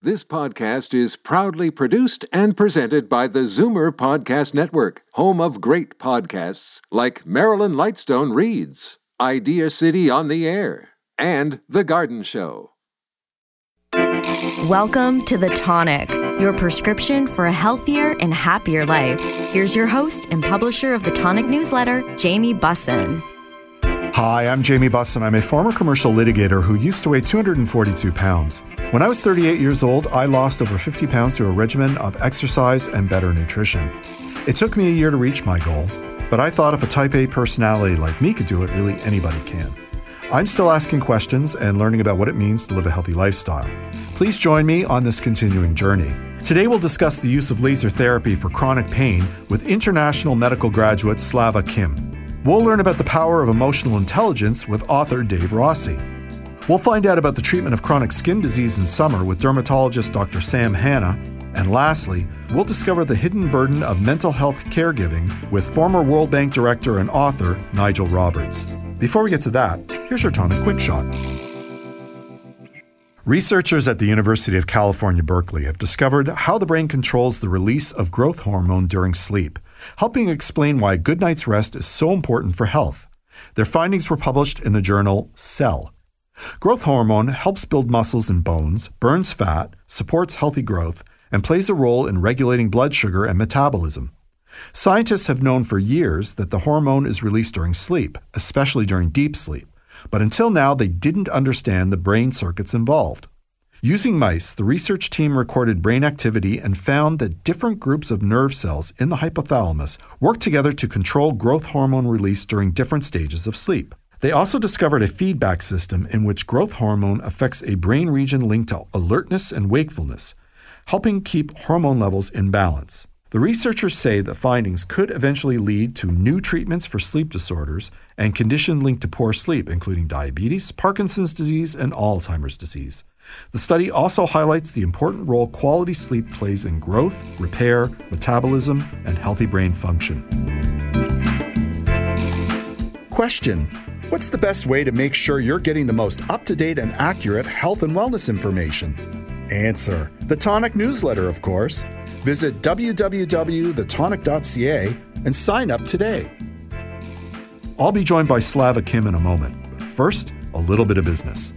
This podcast is proudly produced and presented by the Zoomer Podcast Network, home of great podcasts like Marilyn Lightstone Reads, Idea City on the Air, and The Garden Show. Welcome to The Tonic, your prescription for a healthier and happier life. Here's your host and publisher of the Tonic newsletter, Jamie Bussin. Hi, I'm Jamie Bussin. I'm a former commercial litigator who used to weigh 242 pounds. When I was 38 years old, I lost over 50 pounds through a regimen of exercise and better nutrition. It took me a year to reach my goal, but I thought if a type A personality like me could do it, really anybody can. I'm still asking questions and learning about what it means to live a healthy lifestyle. Please join me on this continuing journey. Today we'll discuss the use of laser therapy for chronic pain with international medical graduate Slava Kim. We'll learn about the power of emotional intelligence with author Dave Rossi. We'll find out about the treatment of chronic skin disease in summer with dermatologist Dr. Sam Hanna. And lastly, we'll discover the hidden burden of mental health caregiving with former World Bank director and author Nigel Roberts. Before we get to that, here's your Tonic Quick Shot. Researchers at the University of California, Berkeley have discovered how the brain controls the release of growth hormone during sleep, helping explain why a good night's rest is so important for health. Their findings were published in the journal Cell. Growth hormone helps build muscles and bones, burns fat, supports healthy growth, and plays a role in regulating blood sugar and metabolism. Scientists have known for years that the hormone is released during sleep, especially during deep sleep, but until now they didn't understand the brain circuits involved. Using mice, the research team recorded brain activity and found that different groups of nerve cells in the hypothalamus work together to control growth hormone release during different stages of sleep. They also discovered a feedback system in which growth hormone affects a brain region linked to alertness and wakefulness, helping keep hormone levels in balance. The researchers say the findings could eventually lead to new treatments for sleep disorders and conditions linked to poor sleep, including diabetes, Parkinson's disease, and Alzheimer's disease. The study also highlights the important role quality sleep plays in growth, repair, metabolism, and healthy brain function. Question: what's the best way to make sure you're getting the most up-to-date and accurate health and wellness information? Answer: the Tonic newsletter, of course. Visit www.thetonic.ca and sign up today. I'll be joined by Slava Kim in a moment, but first, a little bit of business.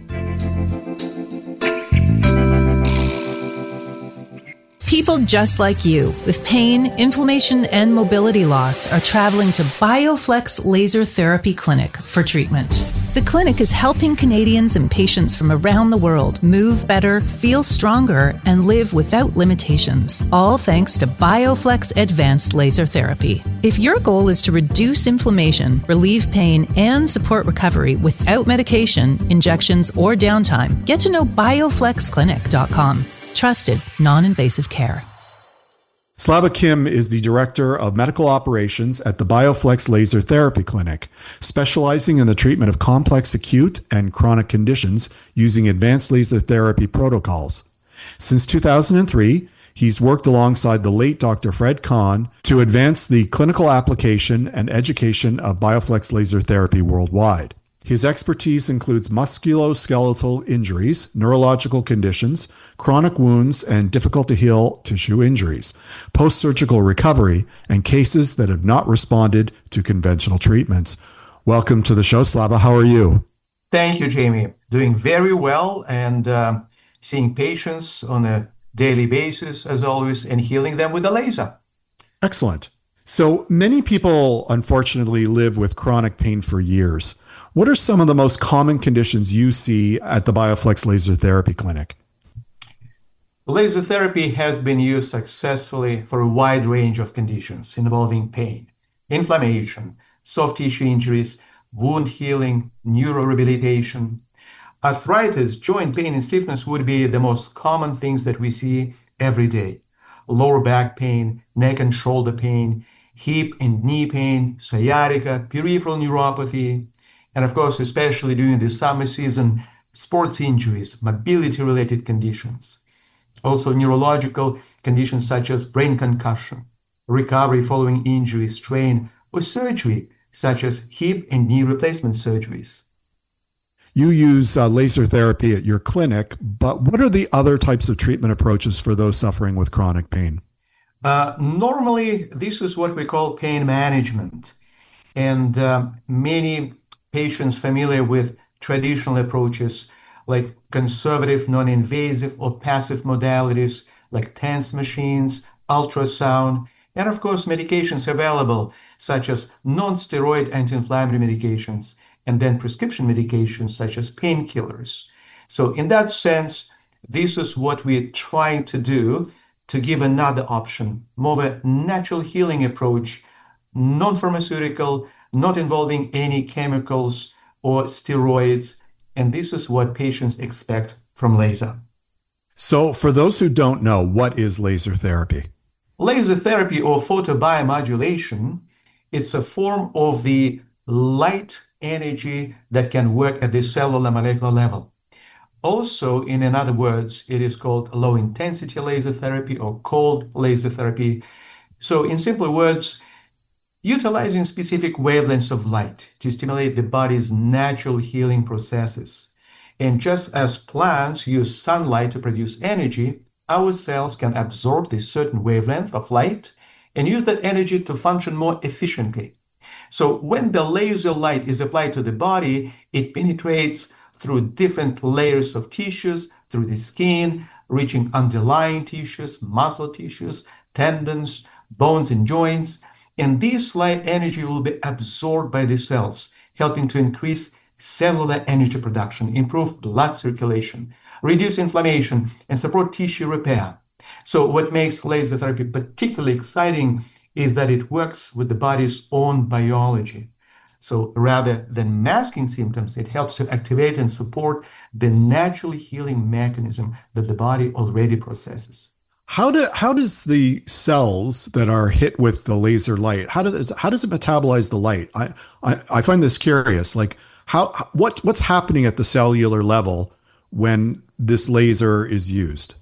People just like you with pain, inflammation, and mobility loss are traveling to BioFlex Laser Therapy Clinic for treatment. The clinic is helping Canadians and patients from around the world move better, feel stronger, and live without limitations, all thanks to BioFlex Advanced Laser Therapy. If your goal is to reduce inflammation, relieve pain, and support recovery without medication, injections, or downtime, get to know bioflexclinic.com. Trusted, non-invasive care. Slava Kim is the Director of Medical Operations at the BioFlex Laser Therapy Clinic, specializing in the treatment of complex acute and chronic conditions using advanced laser therapy protocols. Since 2003, he's worked alongside the late Dr. Fred Kahn to advance the clinical application and education of BioFlex laser therapy worldwide. His expertise includes musculoskeletal injuries, neurological conditions, chronic wounds, and difficult-to-heal tissue injuries, post-surgical recovery, and cases that have not responded to conventional treatments. Welcome to the show, Slava. How are you? Thank you, Jamie. Doing very well and seeing patients on a daily basis, as always, and healing them with a laser. Excellent. So many people, unfortunately, live with chronic pain for years. What are some of the most common conditions you see at the BioFlex Laser Therapy Clinic? Laser therapy has been used successfully for a wide range of conditions involving pain, inflammation, soft tissue injuries, wound healing, neurorehabilitation. Arthritis, joint pain, and stiffness would be the most common things that we see every day. Lower back pain, neck and shoulder pain, hip and knee pain, sciatica, peripheral neuropathy, and of course, especially during the summer season, sports injuries, mobility-related conditions. Also, neurological conditions such as brain concussion, recovery following injury, strain, or surgery, such as hip and knee replacement surgeries. You use laser therapy at your clinic, but what are the other types of treatment approaches for those suffering with chronic pain? Normally, this is what we call pain management. And many patients familiar with traditional approaches like conservative, non-invasive, or passive modalities like TENS machines, ultrasound, and of course, medications available such as non-steroid anti-inflammatory medications, and then prescription medications such as painkillers. So in that sense, this is what we're trying to do to give another option, more of a natural healing approach, non-pharmaceutical, not involving any chemicals or steroids. And this is what patients expect from laser. So for those who don't know, what is laser therapy? Laser therapy or photobiomodulation, it's a form of the light energy that can work at the cellular molecular level. Also, in other words, it is called low intensity laser therapy or cold laser therapy. So in simple words, utilizing specific wavelengths of light to stimulate the body's natural healing processes. And just as plants use sunlight to produce energy, our cells can absorb this certain wavelength of light and use that energy to function more efficiently. So when the laser light is applied to the body, it penetrates through different layers of tissues, through the skin, reaching underlying tissues, muscle tissues, tendons, bones, and joints. And this light energy will be absorbed by the cells, helping to increase cellular energy production, improve blood circulation, reduce inflammation, and support tissue repair. So what makes laser therapy particularly exciting is that it works with the body's own biology. So rather than masking symptoms, it helps to activate and support the natural healing mechanism that the body already possesses. How does the cells that are hit with the laser light, how does it metabolize the light? I find this curious. Like what's happening at the cellular level when this laser is used?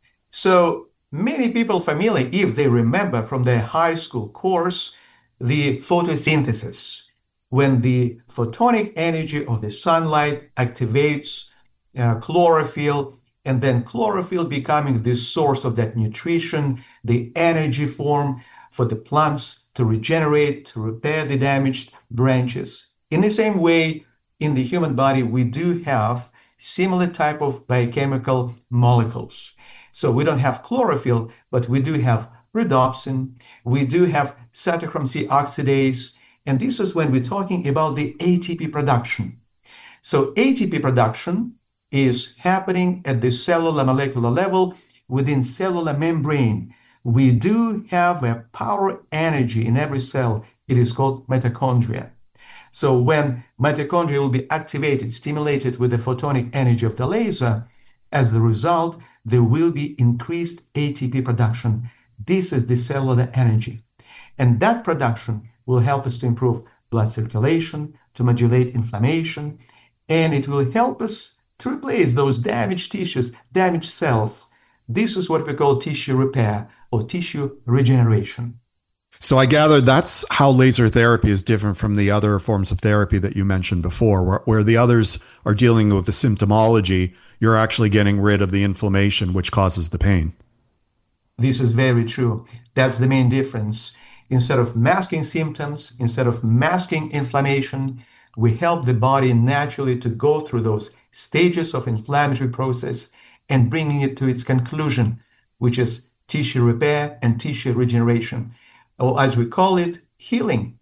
So many people familiar, if they remember from their high school course, the photosynthesis, when the photonic energy of the sunlight activates chlorophyll, and then chlorophyll becoming the source of that nutrition, the energy form for the plants to regenerate, to repair the damaged branches. In the same way, in the human body, we do have similar type of biochemical molecules. So we don't have chlorophyll, but we do have rhodopsin, we do have cytochrome C oxidase, and this is when we're talking about the ATP production. So ATP production is happening at the cellular molecular level within cellular membrane. We do have a power energy in every cell. It is called mitochondria. So when mitochondria will be activated, stimulated with the photonic energy of the laser, as the result, there will be increased ATP production. This is the cellular energy. And that production will help us to improve blood circulation, to modulate inflammation, and it will help us to replace those damaged tissues, damaged cells. This is what we call tissue repair or tissue regeneration. So I gather that's how laser therapy is different from the other forms of therapy that you mentioned before, where the others are dealing with the symptomology. You're actually getting rid of the inflammation, which causes the pain. This is very true. That's the main difference. Instead of masking symptoms, instead of masking inflammation, we help the body naturally to go through those stages of inflammatory process and bringing it to its conclusion, which is tissue repair and tissue regeneration, or as we call it, healing.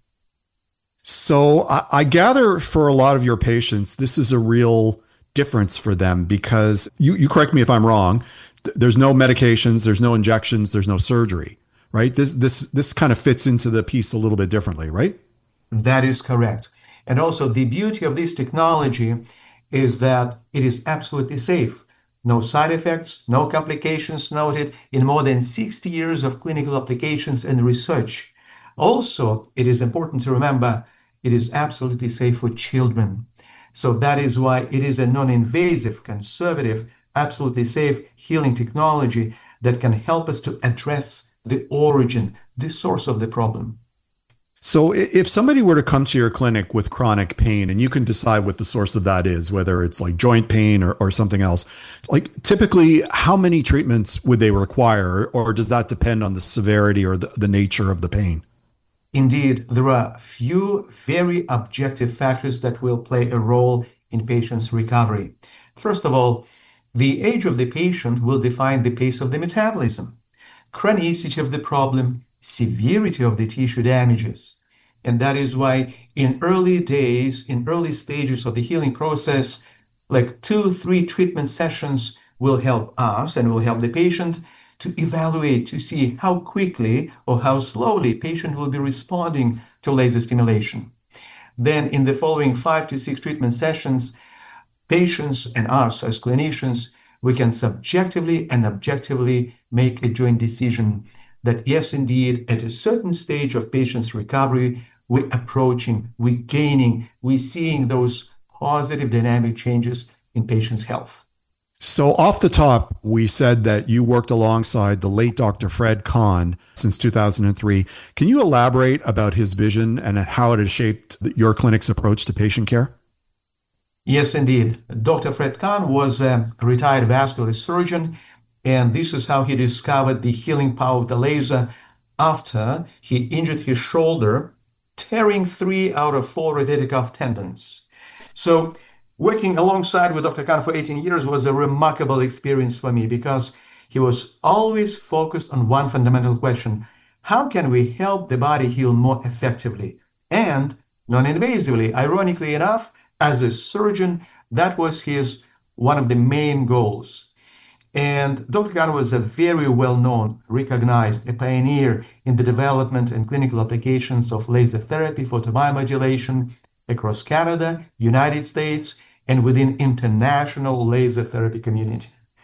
So I gather for a lot of your patients, this is a real difference for them because you correct me if I'm wrong, there's no medications, there's no injections, there's no surgery, right? This kind of fits into the piece a little bit differently, right? That is correct. And also the beauty of this technology is that it is absolutely safe. No side effects, no complications noted in more than 60 years of clinical applications and research. Also, it is important to remember it is absolutely safe for children. So that is why it is a non-invasive, conservative, absolutely safe healing technology that can help us to address the origin, the source of the problem. So if somebody were to come to your clinic with chronic pain, and you can decide what the source of that is, whether it's like joint pain or something else, like typically how many treatments would they require, or does that depend on the severity or the nature of the pain? Indeed, there are few very objective factors that will play a role in patient's recovery. First of all, the age of the patient will define the pace of the metabolism, chronicity of the problem, severity of the tissue damages. And that is why in early days, in early stages of the healing process, like 2-3 treatment sessions will help us and will help the patient to evaluate, to see how quickly or how slowly patient will be responding to laser stimulation. Then in the following 5 to 6 treatment sessions, patients and us as clinicians, we can subjectively and objectively make a joint decision that yes, indeed, at a certain stage of patient's recovery, we're approaching, we're gaining, we're seeing those positive dynamic changes in patient's health. So off the top, we said that you worked alongside the late Dr. Fred Kahn since 2003. Can you elaborate about his vision and how it has shaped your clinic's approach to patient care? Yes, indeed. Dr. Fred Kahn was a retired vascular surgeon, and this is how he discovered the healing power of the laser after he injured his shoulder, tearing 3 out of 4 rotator cuff tendons. So working alongside with Dr. Kahn for 18 years was a remarkable experience for me because he was always focused on one fundamental question: how can we help the body heal more effectively and non-invasively? Ironically enough, as a surgeon, that was his one of the main goals. And Dr. Kahn was a very well-known, recognized, a pioneer in the development and clinical applications of laser therapy, photobiomodulation across Canada, United States, and within international laser therapy community.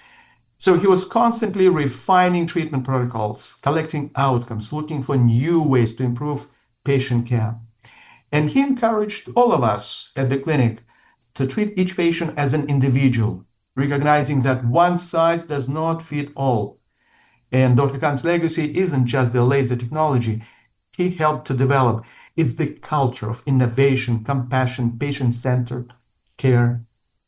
So he was constantly refining treatment protocols, collecting outcomes, looking for new ways to improve patient care. And he encouraged all of us at the clinic to treat each patient as an individual, recognizing that one size does not fit all. And Dr. Kahn's legacy isn't just the laser technology he helped to develop. It's the culture of innovation, compassion, patient-centered care.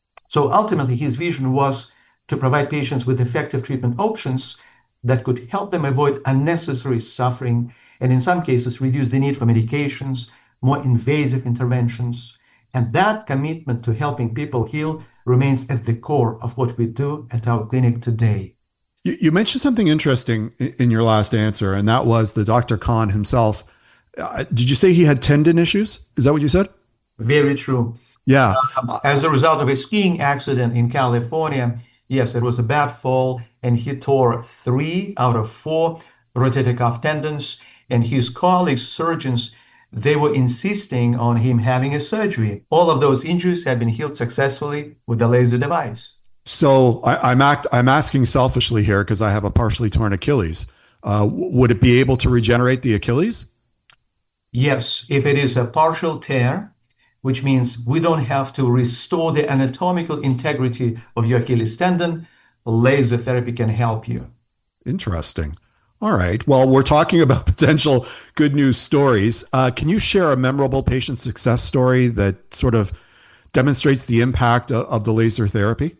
So ultimately, his vision was to provide patients with effective treatment options that could help them avoid unnecessary suffering and in some cases reduce the need for medications, more invasive interventions. And that commitment to helping people heal remains at the core of what we do at our clinic today. You mentioned something interesting in your last answer, and that was the Dr. Kahn himself. Did you say he had tendon issues? Is that what you said? Very true. Yeah. As a result of a skiing accident in California, yes, it was a bad fall, and he tore 3 out of 4 rotator cuff tendons, and his colleagues, surgeons, they were insisting on him having a surgery. All of those injuries had been healed successfully with the laser device. So I'm asking selfishly here because I have a partially torn Achilles. Would it be able to regenerate the Achilles? Yes, if it is a partial tear, which means we don't have to restore the anatomical integrity of your Achilles tendon, laser therapy can help you. Interesting. All right. Well, we're talking about potential good news stories. Can you share a memorable patient success story that sort of demonstrates the impact of the laser therapy?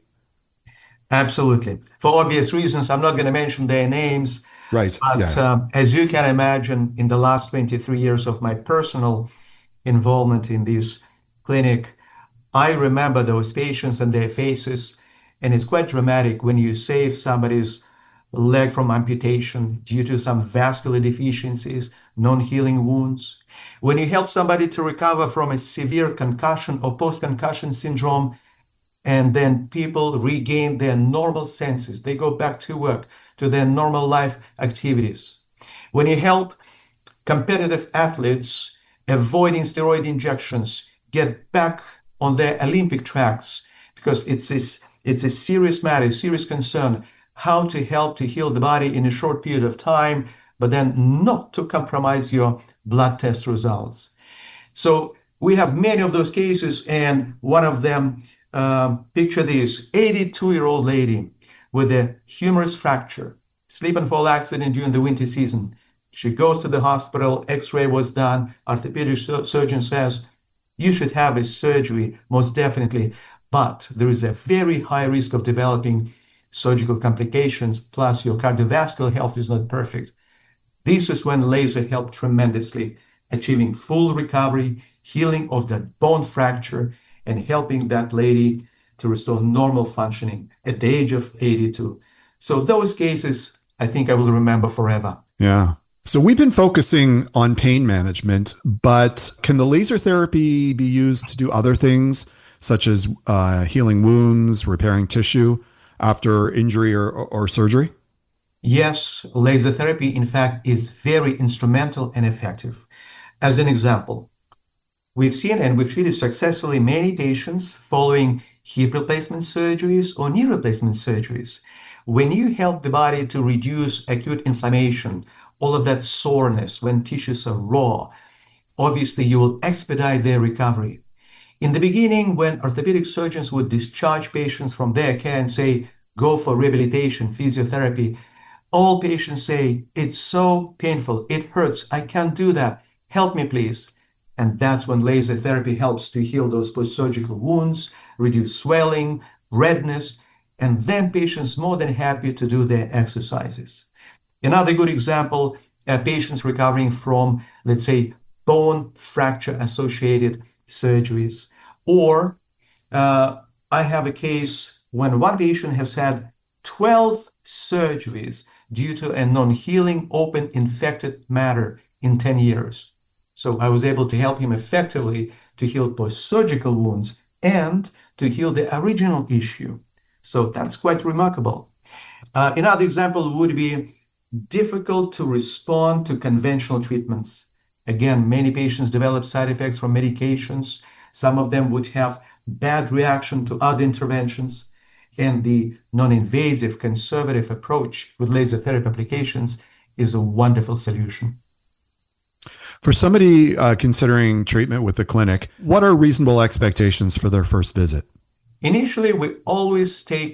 Absolutely. For obvious reasons, I'm not going to mention their names. Right. But as you can imagine, in the last 23 years of my personal involvement in this clinic, I remember those patients and their faces, and it's quite dramatic when you save somebody's leg from amputation due to some vascular deficiencies, non-healing wounds. When you help somebody to recover from a severe concussion or post-concussion syndrome, and then people regain their normal senses, they go back to work, to their normal life activities. When you help competitive athletes avoiding steroid injections, get back on their Olympic tracks, because it's a serious matter, a serious concern, how to help to heal the body in a short period of time, but then not to compromise your blood test results. So we have many of those cases, and one of them, picture this, 82-year-old lady with a humerus fracture, slip and fall accident during the winter season, She goes to the hospital, x-ray was done, orthopedic surgeon says, you should have a surgery, most definitely, but there is a very high risk of developing surgical complications, plus your cardiovascular health is not perfect. This is when laser helped tremendously, achieving full recovery, healing of that bone fracture, and helping that lady to restore normal functioning at the age of 82. So those cases, I think I will remember forever. Yeah. So we've been focusing on pain management, but can the laser therapy be used to do other things, such as healing wounds, repairing tissue after injury or surgery? Yes, laser therapy, in fact, is very instrumental and effective. As an example, we've seen and we've treated successfully many patients following hip replacement surgeries or knee replacement surgeries. When you help the body to reduce acute inflammation, all of that soreness when tissues are raw, obviously you will expedite their recovery. In the beginning, when orthopedic surgeons would discharge patients from their care and say, go for rehabilitation, physiotherapy, all patients say, it's so painful, it hurts, I can't do that, help me please. And that's when laser therapy helps to heal those post-surgical wounds, reduce swelling, redness, and then patients more than happy to do their exercises. Another good example, patients recovering from, let's say, bone fracture associated surgeries. Or I have a case when one patient has had 12 surgeries due to a non-healing open infected matter in 10 years. So I was able to help him effectively to heal post-surgical wounds and to heal the original issue. So that's quite remarkable. Another example would be difficult to respond to conventional treatments. Again, many patients develop side effects from medications. Some of them would have bad reaction to other interventions. And the non-invasive conservative approach with laser therapy applications is a wonderful solution. For somebody considering treatment with the clinic, what are reasonable expectations for their first visit? Initially, we always take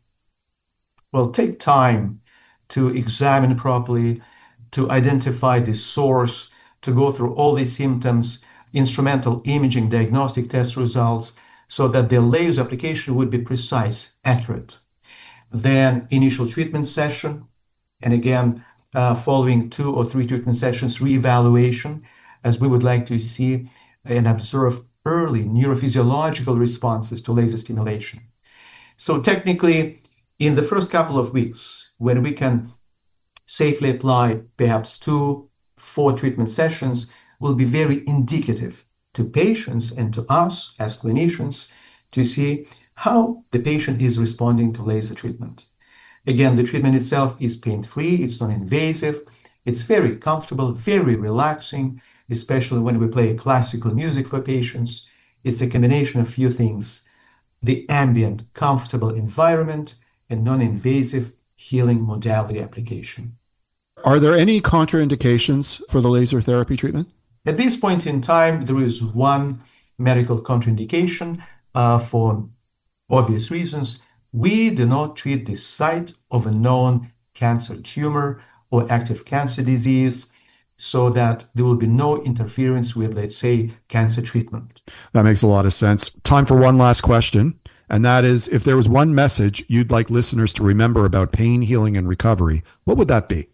time to examine properly, to identify the source, to go through all the symptoms, instrumental imaging, diagnostic test results, so that the laser application would be precise, accurate. Then initial treatment session, and again, following 2 or 3 treatment sessions, reevaluation, as we would like to see and observe early neurophysiological responses to laser stimulation. So technically, in the first couple of weeks, when we can safely apply perhaps 2-4 treatment sessions, will be very indicative to patients and to us as clinicians to see how the patient is responding to laser treatment. Again, the treatment itself is pain-free, it's non-invasive, it's very comfortable, very relaxing, especially when we play classical music for patients. It's a combination of a few things: the ambient, comfortable environment and non-invasive healing modality application. Are there any contraindications for the laser therapy treatment? At this point in time, there is one medical contraindication for obvious reasons. We do not treat the site of a known cancer tumor or active cancer disease, so that there will be no interference with, let's say, cancer treatment. That makes a lot of sense. Time for one last question, and that is, if there was one message you'd like listeners to remember about pain, healing, and recovery, what would that be?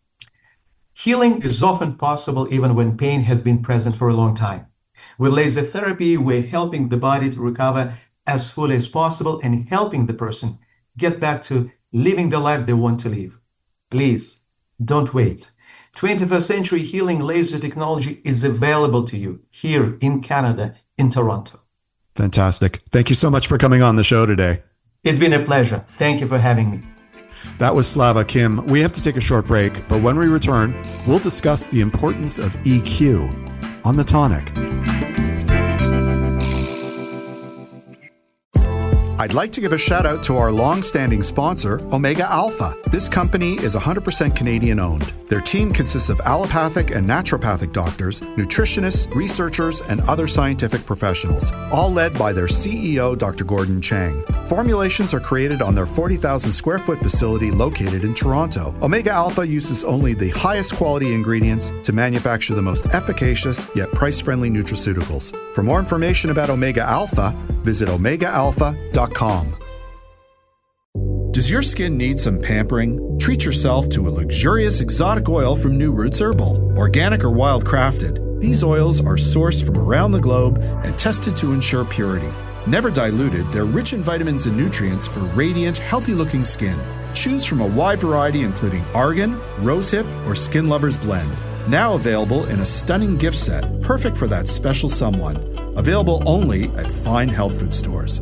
Healing is often possible even when pain has been present for a long time. With laser therapy, we're helping the body to recover as fully as possible and helping the person get back to living the life they want to live. Please, don't wait. 21st Century Healing Laser Technology is available to you here in Canada, in Toronto. Fantastic. Thank you so much for coming on the show today. It's been a pleasure. Thank you for having me. That was Slava Kim. We have to take a short break, but when we return, we'll discuss the importance of EQ on The Tonic. I'd like to give a shout out to our long-standing sponsor, Omega Alpha. This company is 100% Canadian-owned. Their team consists of allopathic and naturopathic doctors, nutritionists, researchers, and other scientific professionals, all led by their CEO, Dr. Gordon Chang. Formulations are created on their 40,000 square foot facility located in Toronto. Omega Alpha uses only the highest quality ingredients to manufacture the most efficacious yet price-friendly nutraceuticals. For more information about Omega Alpha, visit omegaalpha.com. Does your skin need some pampering? Treat yourself to a luxurious exotic oil from New Roots Herbal. Organic or wild crafted, these oils are sourced from around the globe and tested to ensure purity. Never diluted, they're rich in vitamins and nutrients for radiant, healthy-looking skin. Choose from a wide variety including argan, rosehip, or Skin Lovers Blend. Now available in a stunning gift set, perfect for that special someone. Available only at fine health food stores.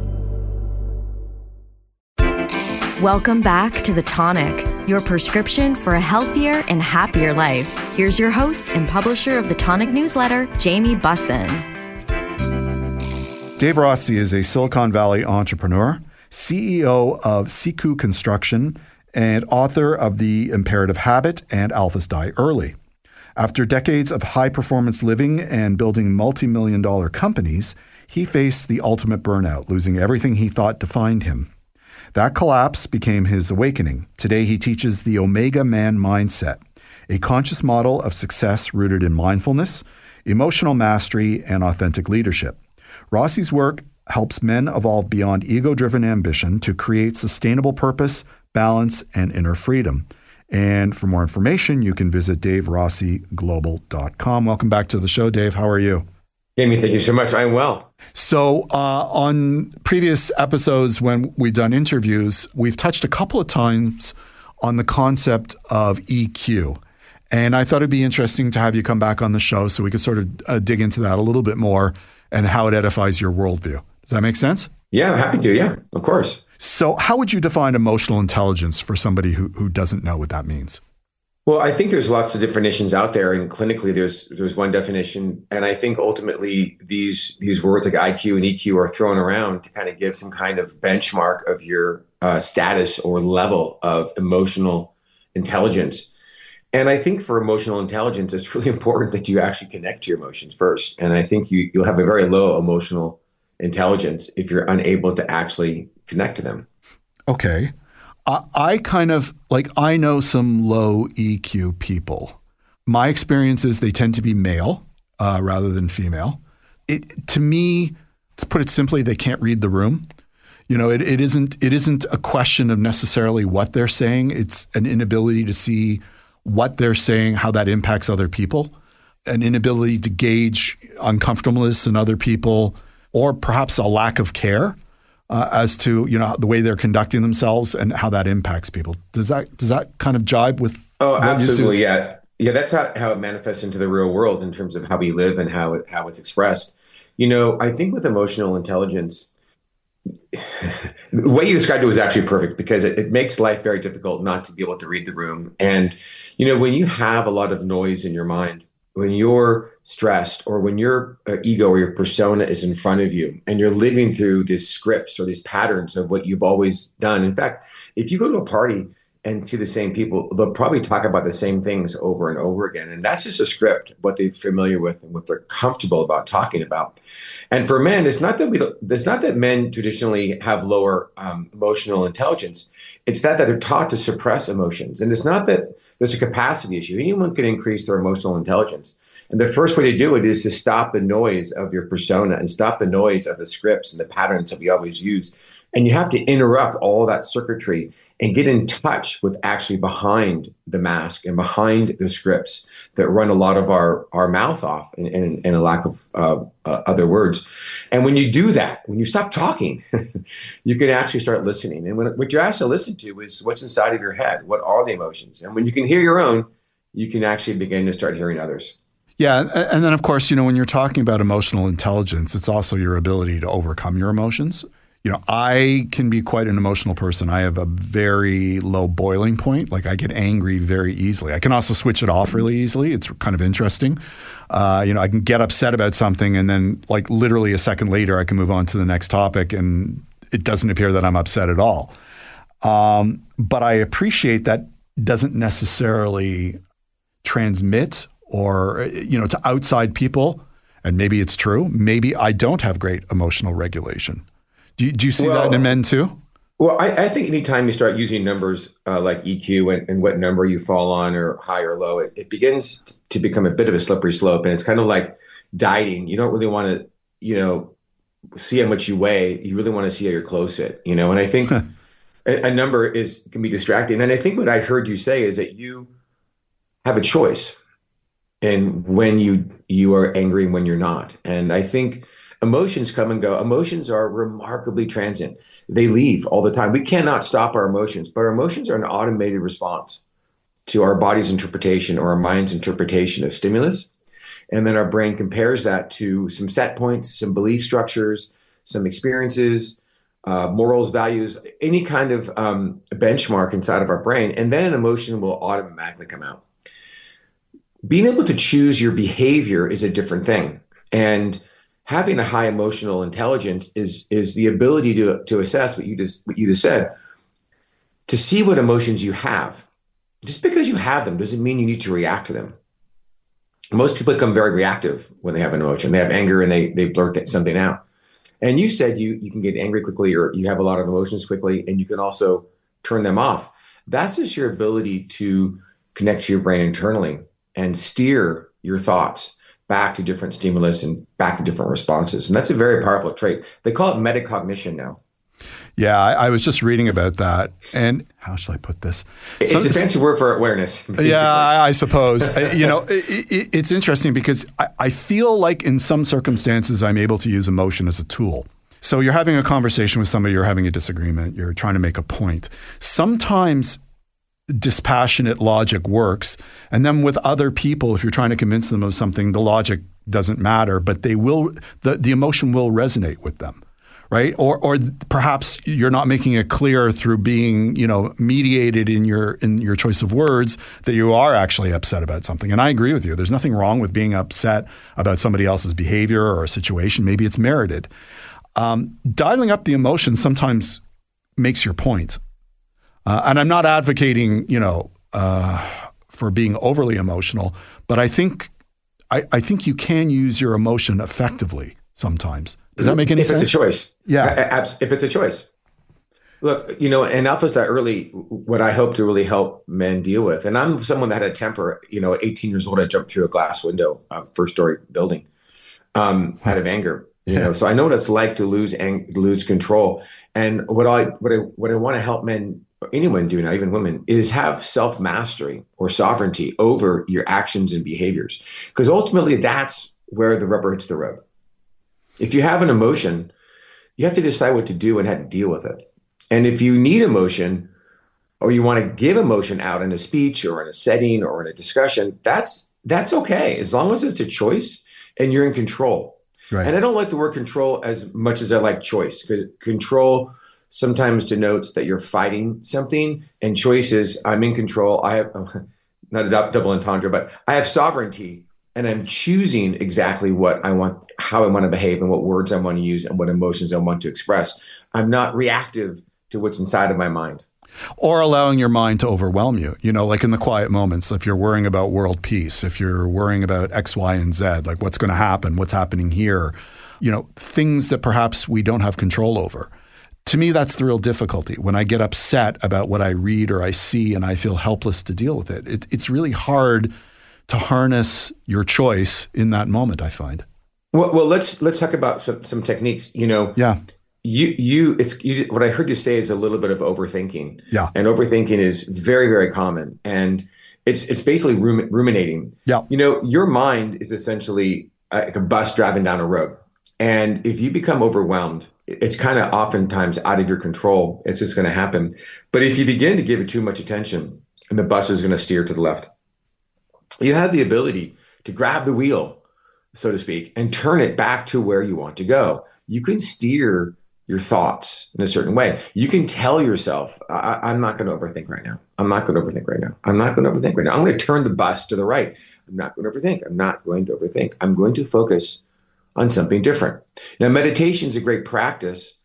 Welcome back to The Tonic, your prescription for a healthier and happier life. Here's your host and publisher of the Tonic newsletter, Jamie Bussin. Dave Rossi is a Silicon Valley entrepreneur, CEO of Siku Construction, and author of The Imperative Habit and Alphas Die Early. After decades of high-performance living and building multi-million-dollar companies, he faced the ultimate burnout, losing everything he thought defined him. That collapse became his awakening. Today, he teaches the Omega Man mindset, a conscious model of success rooted in mindfulness, emotional mastery, and authentic leadership. Rossi's work helps men evolve beyond ego-driven ambition to create sustainable purpose, balance, and inner freedom. And for more information, you can visit DaveRossiGlobal.com. Welcome back to the show, Dave. How are you? Jamie, thank you so much. I'm well. So on previous episodes when we've done interviews, we've touched a couple of times on the concept of EQ. And I thought it'd be interesting to have you come back on the show so we could sort of dig into that a little bit more and how it edifies your worldview. Does that make sense? Yeah, I'm happy to. Yeah, of course. So how would you define emotional intelligence for somebody who doesn't know what that means? Well, I think there's lots of definitions out there, and clinically there's one definition. And I think ultimately these words like IQ and EQ are thrown around to kind of give some kind of benchmark of your status or level of emotional intelligence. And I think for emotional intelligence, it's really important that you actually connect to your emotions first. And I think you'll have a very low emotional intelligence if you're unable to actually connect to them. Okay. I know some low EQ people. My experience is they tend to be male rather than female. To me, to put it simply, they can't read the room. You know, it isn't a question of necessarily what they're saying. It's an inability to see what they're saying, how that impacts other people, an inability to gauge uncomfortableness in other people, or perhaps a lack of care as to, you know, the way they're conducting themselves and how that impacts people. Does that kind of jibe with? Oh, absolutely. Yeah. Yeah. That's how it manifests into the real world in terms of how we live and how it's expressed. You know, I think with emotional intelligence, the way you described it was actually perfect because it makes life very difficult not to be able to read the room. And, you know, when you have a lot of noise in your mind, when you're stressed or when your ego or your persona is in front of you and you're living through these scripts or these patterns of what you've always done. In fact, if you go to a party and see the same people, they'll probably talk about the same things over and over again. And that's just a script, what they're familiar with and what they're comfortable about talking about. And for men, it's not that men traditionally have lower emotional intelligence. It's that they're taught to suppress emotions. And it's not that there's a capacity issue. Anyone can increase their emotional intelligence. And the first way to do it is to stop the noise of your persona and stop the noise of the scripts and the patterns that we always use. And you have to interrupt all that circuitry and get in touch with actually behind the mask and behind the scripts that run a lot of our mouth off in a lack of other words. And when you do that, when you stop talking, you can actually start listening. And what you're asked to listen to is what's inside of your head. What are the emotions? And when you can hear your own, you can actually begin to start hearing others. Yeah. And then, of course, you know, when you're talking about emotional intelligence, it's also your ability to overcome your emotions. You know, I can be quite an emotional person. I have a very low boiling point. Like I get angry very easily. I can also switch it off really easily. It's kind of interesting. You know, I can get upset about something and then like literally a second later, I can move on to the next topic. And it doesn't appear that I'm upset at all. But I appreciate that doesn't necessarily transmit or, to outside people. And maybe it's true. Maybe I don't have great emotional regulation. Do you see that in men too? Well, I think anytime you start using numbers like EQ and what number you fall on, or high or low, it begins to become a bit of a slippery slope. And it's kind of like dieting. You don't really want to, see how much you weigh. You really want to see how your clothes fit, And I think a number can be distracting. And I think what I heard you say is that you have a choice in when you are angry and when you're not. And I think emotions come and go. Emotions are remarkably transient. They leave all the time. We cannot stop our emotions, but our emotions are an automated response to our body's interpretation or our mind's interpretation of stimulus. And then our brain compares that to some set points, some belief structures, some experiences, morals, values, any kind of benchmark inside of our brain. And then an emotion will automatically come out. Being able to choose your behavior is a different thing. And having a high emotional intelligence is the ability to assess what you just said, to see what emotions you have. Just because you have them doesn't mean you need to react to them. Most people become very reactive when they have an emotion. They have anger and they blurt something out. And you said you can get angry quickly, or you have a lot of emotions quickly, and you can also turn them off. That's just your ability to connect to your brain internally and steer your thoughts back to different stimulus and back to different responses. And that's a very powerful trait. They call it metacognition now. Yeah, I was just reading about that. And how shall I put this? It's a fancy word for awareness. Yeah, I suppose. It's interesting because I feel like in some circumstances I'm able to use emotion as a tool. So you're having a conversation with somebody, you're having a disagreement, you're trying to make a point. Sometimes dispassionate logic works. And then with other people, if you're trying to convince them of something, the logic doesn't matter, but the emotion will resonate with them. Right? Or perhaps you're not making it clear through being, mediated in your choice of words that you are actually upset about something. And I agree with you. There's nothing wrong with being upset about somebody else's behavior or a situation. Maybe it's merited. Dialing up the emotion sometimes makes your point. And I'm not advocating, for being overly emotional, but I think you can use your emotion effectively sometimes. Does that make any sense? If it's a choice. Yeah. If it's a choice. Look, and Alpha is that early, what I hope to really help men deal with. And I'm someone that had a temper, at 18 years old, I jumped through a glass window, first story building, out of anger, so I know what it's like to lose control. And what I want to help men, or anyone do now, even women, is have self-mastery or sovereignty over your actions and behaviors. Because ultimately that's where the rubber hits the road. If you have an emotion, you have to decide what to do and how to deal with it. And if you need emotion, or you want to give emotion out in a speech or in a setting or in a discussion, that's okay, as long as it's a choice and you're in control. Right. And I don't like the word control as much as I like choice, because control sometimes denotes that you're fighting something, and choice is I'm in control. I have, not a double entendre, but I have sovereignty. And I'm choosing exactly what I want, how I want to behave, and what words I want to use, and what emotions I want to express. I'm not reactive to what's inside of my mind. Or allowing your mind to overwhelm you, like in the quiet moments, if you're worrying about world peace, if you're worrying about X, Y, and Z, like what's going to happen, what's happening here, things that perhaps we don't have control over. To me, that's the real difficulty. When I get upset about what I read or I see and I feel helpless to deal with it, it's really hard to harness your choice in that moment, I find. Well, let's talk about some techniques. Yeah. What I heard you say is a little bit of overthinking. Yeah. And overthinking is very, very common, and it's basically ruminating. Yeah. Your mind is essentially like a bus driving down a road, and if you become overwhelmed, it's kind of oftentimes out of your control. It's just going to happen. But if you begin to give it too much attention, and the bus is going to steer to the left, you have the ability to grab the wheel, so to speak, and turn it back to where you want to go. You can steer your thoughts in a certain way. You can tell yourself, I'm not going to overthink right now. I'm not going to overthink right now. I'm not going to overthink right now. I'm going to turn the bus to the right. I'm not going to overthink. I'm not going to overthink. I'm going to focus on something different. Now, meditation is a great practice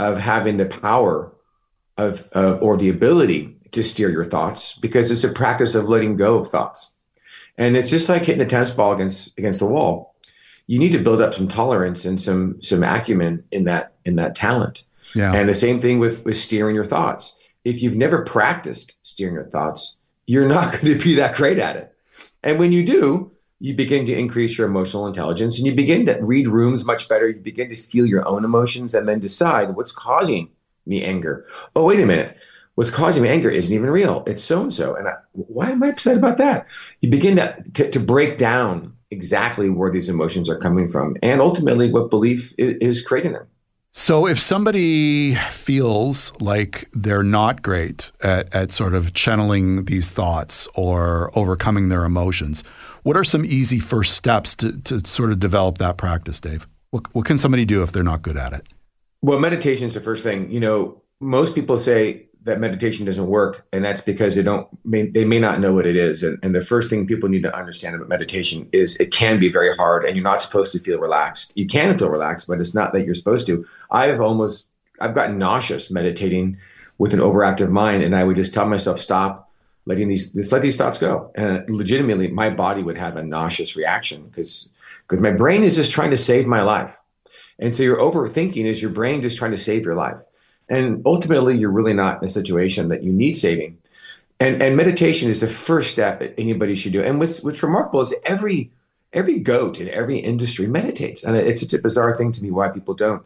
of having the power of or the ability to steer your thoughts, because it's a practice of letting go of thoughts. And it's just like hitting a tennis ball against the wall. You need to build up some tolerance and some acumen in that talent. Yeah. And the same thing with steering your thoughts. If you've never practiced steering your thoughts, you're not going to be that great at it. And when you do, you begin to increase your emotional intelligence, and you begin to read rooms much better. You begin to feel your own emotions and then decide what's causing me anger. Oh, wait a minute. What's causing me anger isn't even real. It's so-and-so. And why am I upset about that? You begin to break down exactly where these emotions are coming from and ultimately what belief is creating them. So if somebody feels like they're not great at sort of channeling these thoughts or overcoming their emotions, what are some easy first steps to sort of develop that practice, Dave? What can somebody do if they're not good at it? Well, meditation is the first thing. Most people say that meditation doesn't work, and that's because they may not know what it is. And the first thing people need to understand about meditation is it can be very hard, and you're not supposed to feel relaxed. You can feel relaxed, but it's not that you're supposed to. I've gotten nauseous meditating with an overactive mind, and I would just tell myself, stop, let these thoughts go. And legitimately, my body would have a nauseous reaction because my brain is just trying to save my life. And so your overthinking is your brain just trying to save your life. And ultimately, you're really not in a situation that you need saving. And meditation is the first step that anybody should do. And what's remarkable is every goat in every industry meditates. And it's a bizarre thing to me why people don't.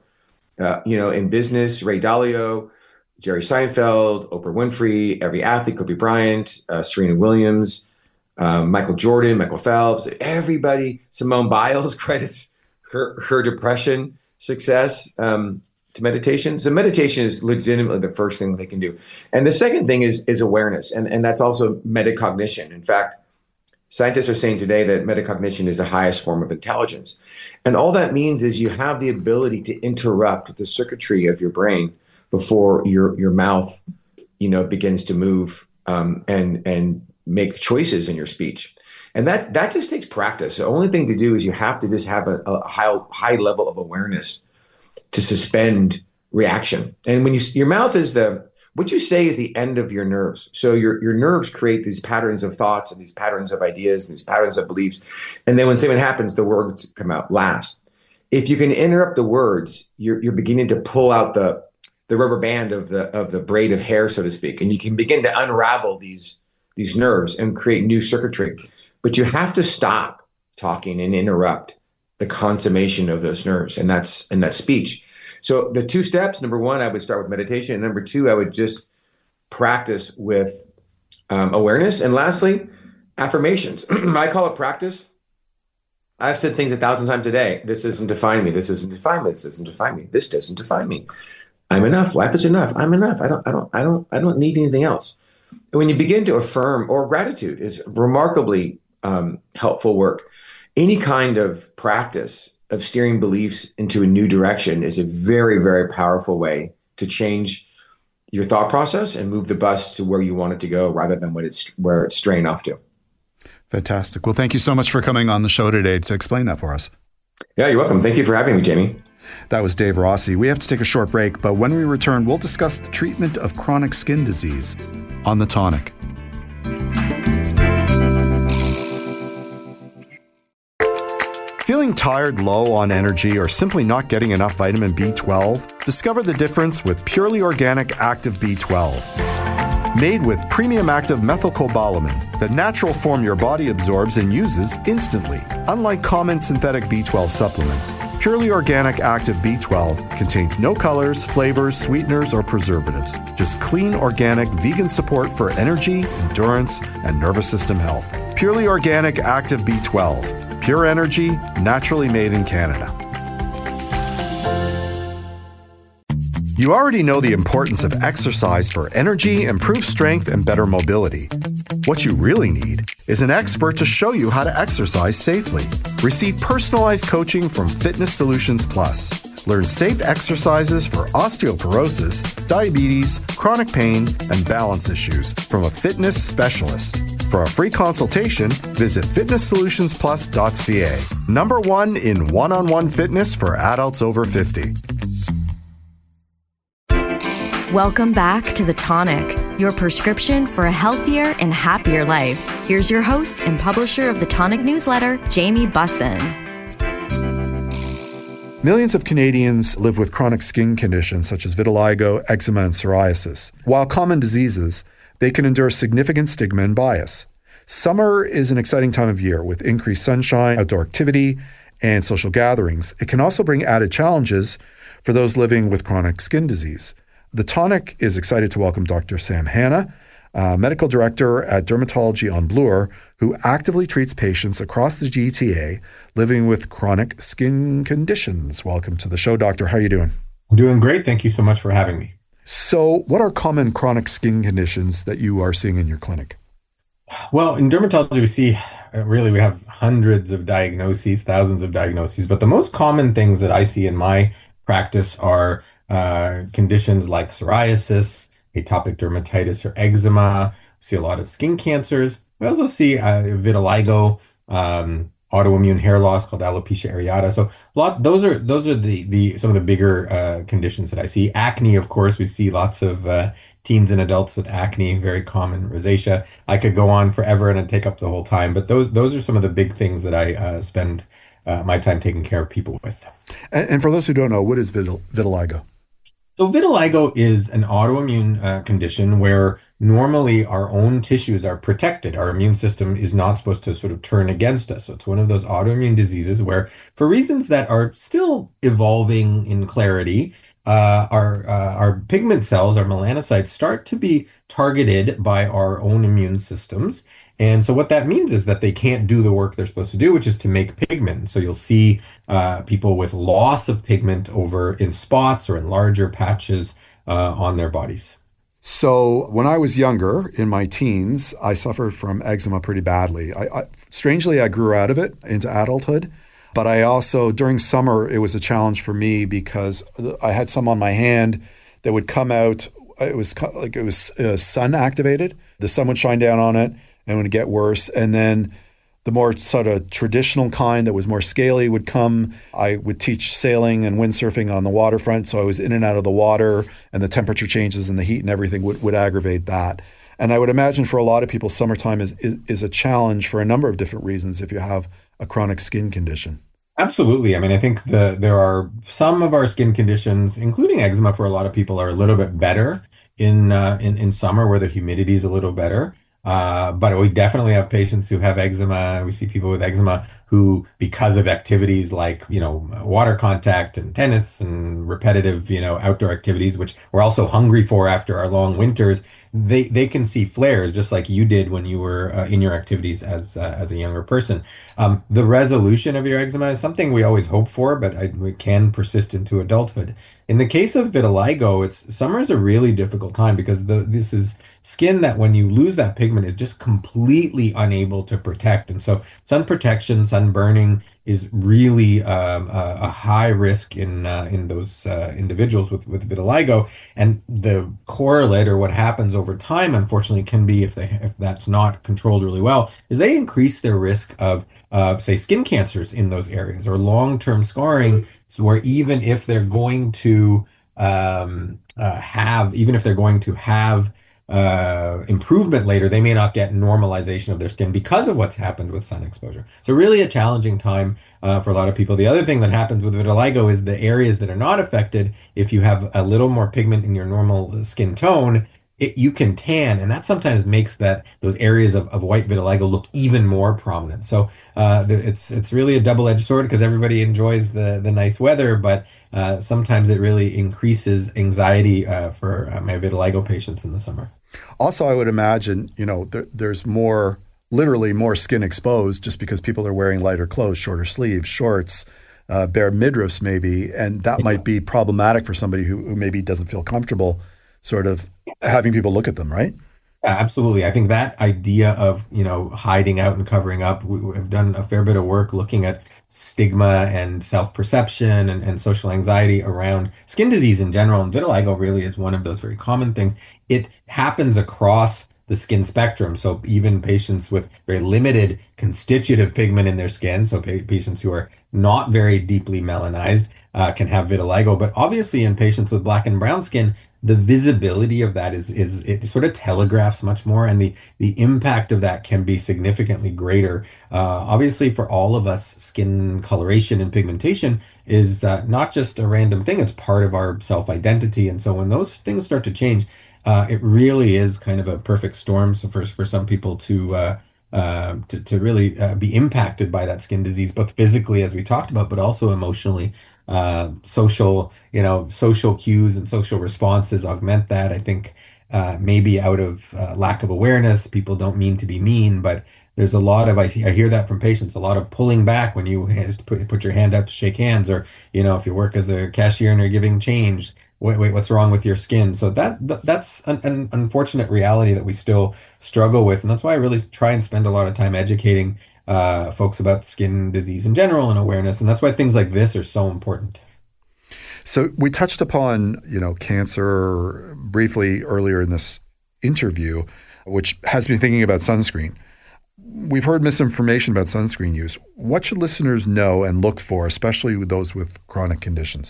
In business, Ray Dalio, Jerry Seinfeld, Oprah Winfrey, every athlete, Kobe Bryant, Serena Williams, Michael Jordan, Michael Phelps, everybody, Simone Biles credits her depression success to meditation. So meditation is legitimately the first thing they can do. And the second thing is awareness. And that's also metacognition. In fact, scientists are saying today that metacognition is the highest form of intelligence. And all that means is you have the ability to interrupt the circuitry of your brain before your mouth, begins to move and make choices in your speech. And that just takes practice. The only thing to do is you have to just have a high level of awareness to suspend reaction. And when your mouth is what you say is the end of your nerves. So your nerves create these patterns of thoughts and these patterns of ideas and these patterns of beliefs. And then when something happens, the words come out last. If you can interrupt the words, you're beginning to pull out the rubber band of the braid of hair, so to speak. And you can begin to unravel these nerves and create new circuitry. But you have to stop talking and interrupt the consummation of those nerves, and that's speech. So the two steps, number one, I would start with meditation. And number two, I would just practice with awareness. And lastly, affirmations. I call it practice. I've said things 1,000 times a day. This doesn't define me. This doesn't define me. This doesn't define me. This doesn't define me. I'm enough. Life is enough. I'm enough. I don't need anything else. And when you begin to affirm, or gratitude is remarkably helpful work. Any kind of practice of steering beliefs into a new direction is a very, very powerful way to change your thought process and move the bus to where you want it to go rather than where it's straying off to. Fantastic. Well, thank you so much for coming on the show today to explain that for us. Yeah, you're welcome. Thank you for having me, Jamie. That was Dave Rossi. We have to take a short break, but when we return, we'll discuss the treatment of chronic skin disease on The Tonic. Feeling tired, low on energy, or simply not getting enough vitamin B12? Discover the difference with Purely Organic Active B12. Made with premium active methylcobalamin, the natural form your body absorbs and uses instantly. Unlike common synthetic B12 supplements, Purely Organic Active B12 contains no colors, flavors, sweeteners, or preservatives. Just clean, organic, vegan support for energy, endurance, and nervous system health. Purely Organic Active B12. Pure energy, naturally made in Canada. You already know the importance of exercise for energy, improved strength, and better mobility. What you really need is an expert to show you how to exercise safely. Receive personalized coaching from Fitness Solutions Plus. Learn safe exercises for osteoporosis, diabetes, chronic pain, and balance issues from a fitness specialist. For a free consultation, visit fitnesssolutionsplus.ca. Number one in one-on-one fitness for adults over 50. Welcome back to The Tonic, your prescription for a healthier and happier life. Here's your host and publisher of The Tonic newsletter, Jamie Bussin. Millions of Canadians live with chronic skin conditions such as vitiligo, eczema, and psoriasis. While common diseases, they can endure significant stigma and bias. Summer is an exciting time of year with increased sunshine, outdoor activity, and social gatherings. It can also bring added challenges for those living with chronic skin disease. The Tonic is excited to welcome Dr. Sam Hanna, medical director at Dermatology on Bloor, who actively treats patients across the GTA living with chronic skin conditions. Welcome to the show, Doctor. How are you doing? I'm doing great. Thank you so much for having me. So what are common chronic skin conditions that you are seeing in your clinic? Well, in dermatology, we have hundreds of diagnoses, thousands of diagnoses, but the most common things that I see in my practice are conditions like psoriasis, atopic dermatitis, or eczema. We see a lot of skin cancers. We also see vitiligo, autoimmune hair loss called alopecia areata. So those are the some of the bigger conditions that I see. Acne, of course, we see lots of teens and adults with acne, very common. Rosacea. I could go on forever and it'd take up the whole time, but those are some of the big things that I spend my time taking care of people with. And for those who don't know, what is vitiligo? So vitiligo is an autoimmune condition where normally our own tissues are protected. Our immune system is not supposed to sort of turn against us. So it's one of those autoimmune diseases where, for reasons that are still evolving in clarity, our pigment cells, our melanocytes, start to be targeted by our own immune systems. And so what that means is that they can't do the work they're supposed to do, which is to make pigment. So you'll see people with loss of pigment over in spots or in larger patches on their bodies. So when I was younger, in my teens, I suffered from eczema pretty badly. Strangely, I grew out of it into adulthood. But I also, during summer, it was a challenge for me because I had some on my hand that would come out. It was sun activated. The sun would shine down on it and it would get worse. And then the more sort of traditional kind that was more scaly would come. I would teach sailing and windsurfing on the waterfront. So I was in and out of the water, and the temperature changes and the heat and everything would aggravate that. And I would imagine for a lot of people, summertime is a challenge for a number of different reasons if you have a chronic skin condition. Absolutely. I mean, I think there are some of our skin conditions, including eczema for a lot of people, are a little bit better in summer where the humidity is a little better. But we definitely have patients who have eczema. We see people with eczema who, because of activities like, water contact and tennis and repetitive, outdoor activities, which we're also hungry for after our long winters, they can see flares just like you did when you were in your activities as a younger person. The resolution of your eczema is something we always hope for, but it can persist into adulthood. In the case of vitiligo, summer is a really difficult time because this is skin that when you lose that pigment is just completely unable to protect. And so sun protection, sun burning is really a high risk in those individuals with vitiligo. And the correlate, or what happens over time, unfortunately, can be, if that's not controlled really well, is they increase their risk of say skin cancers in those areas, or long-term scarring. So where even if they're going to have improvement later, they may not get normalization of their skin because of what's happened with sun exposure. So really a challenging time for a lot of people. The other thing that happens with vitiligo is the areas that are not affected, if you have a little more pigment in your normal skin tone, you can tan, and that sometimes makes those areas of white vitiligo look even more prominent. So it's really a double-edged sword because everybody enjoys the nice weather, but sometimes it really increases anxiety for my vitiligo patients in the summer. Also, I would imagine, there's literally more skin exposed just because people are wearing lighter clothes, shorter sleeves, shorts, bare midriffs maybe, and that might be problematic for somebody who maybe doesn't feel comfortable sort of having people look at them, right? Yeah, absolutely. I think that idea of, hiding out and covering up, we've done a fair bit of work looking at stigma and self-perception and social anxiety around skin disease in general. And vitiligo really is one of those very common things. It happens across the skin spectrum. So even patients with very limited constitutive pigment in their skin, so patients who are not very deeply melanized, can have vitiligo. But obviously in patients with black and brown skin, the visibility of that is it sort of telegraphs much more, and the impact of that can be significantly greater. Obviously, for all of us, skin coloration and pigmentation is not just a random thing; it's part of our self-identity. And so when those things start to change, it really is kind of a perfect storm. So for some people to really be impacted by that skin disease, both physically, as we talked about, but also emotionally. Social cues and social responses augment that. I think maybe out of lack of awareness, people don't mean to be mean, but there's a lot of, I hear that from patients, a lot of pulling back when you put your hand out to shake hands, or, if you work as a cashier and you're giving change, wait, what's wrong with your skin? So that's an unfortunate reality that we still struggle with. And that's why I really try and spend a lot of time educating folks about skin disease in general and awareness. And that's why things like this are so important. So we touched upon, cancer briefly earlier in this interview, which has me thinking about sunscreen. We've heard misinformation about sunscreen use. What should listeners know and look for, especially with those with chronic conditions?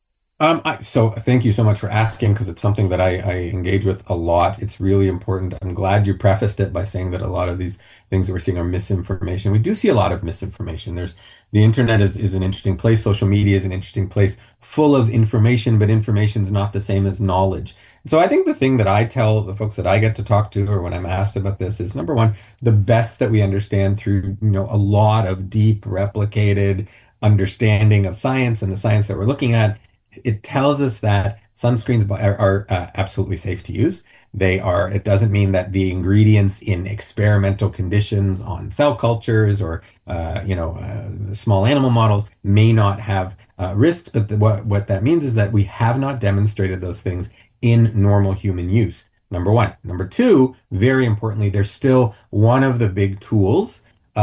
So thank you so much for asking, because it's something that I engage with a lot. It's really important. I'm glad you prefaced it by saying that a lot of these things that we're seeing are misinformation. We do see a lot of misinformation. The internet is an interesting place. Social media is an interesting place, full of information, but information is not the same as knowledge. So I think the thing that I tell the folks that I get to talk to, or when I'm asked about this, is number one, the best that we understand through, a lot of deep replicated understanding of science and the science that we're looking at. It tells us that sunscreens are absolutely safe to use. It doesn't mean that the ingredients in experimental conditions on cell cultures or, small animal models may not have risks. But what that means is that we have not demonstrated those things in normal human use. Number one. Number two, very importantly, they're still one of the big tools